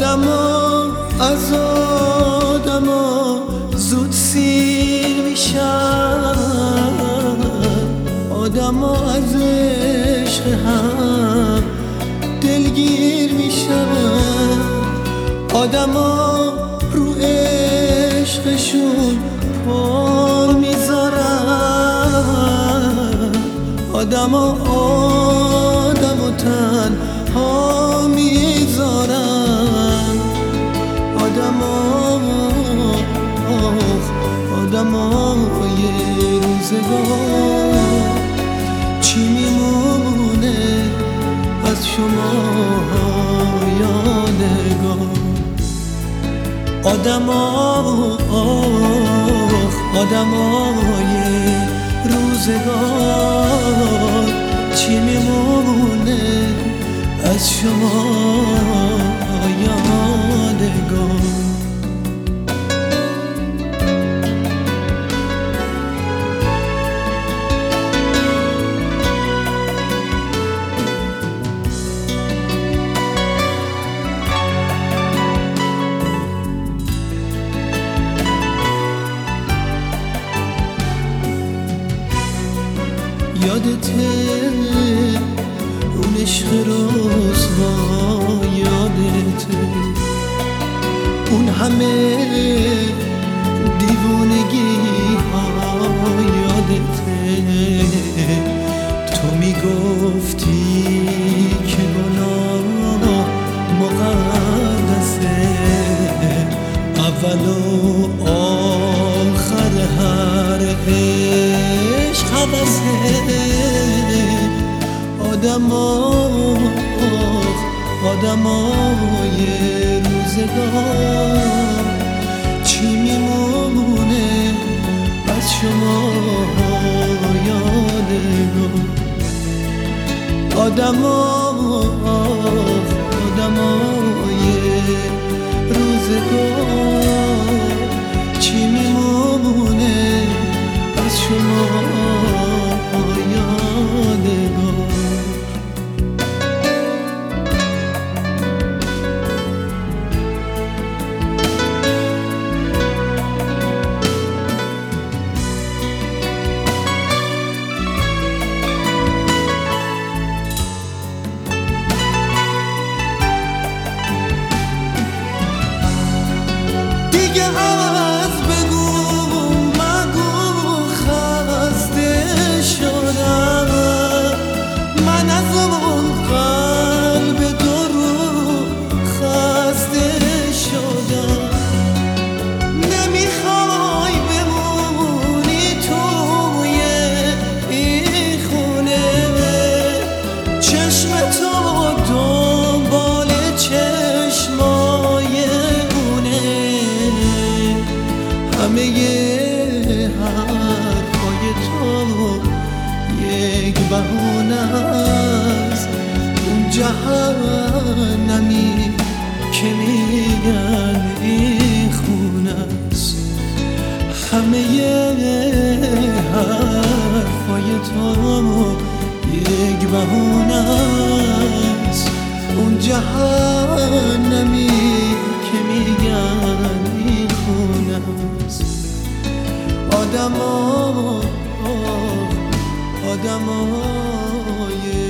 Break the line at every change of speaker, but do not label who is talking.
آدما از آدما زود سیر میشن، آدما از عشق هم دلگیر میشن، آدما رو عشقشون پا میذارن، آدما آدمو تنها میذارن، آدمای روزگار چی میمونه از شما یادگار؟ آدمای روزگار چی میمونه از شما یادگار؟ یادته اون عشق رسوا، یادته اون همه دیوونگی ها، یادته تو میگفتی که گناه مقدسه، اول و آخر هر عشق حوثه، آدمای روزگار چی میمونه از شما یادگار؟ آدمای روزگار چی میمونه از شما یادگار؟ دیگه از بگو مگو خسته شدم، من از اون قلب تو رو خسته شدم، نمیخوای بمونی توی این خونه، چشم تو دنبال چشمای همه حرفای تو یک بهونه است، اون جهنمی که میگن این خونه است، همه حرفای تو یک بهونه است، اون جهنمی که میگن این خونه است. آدمای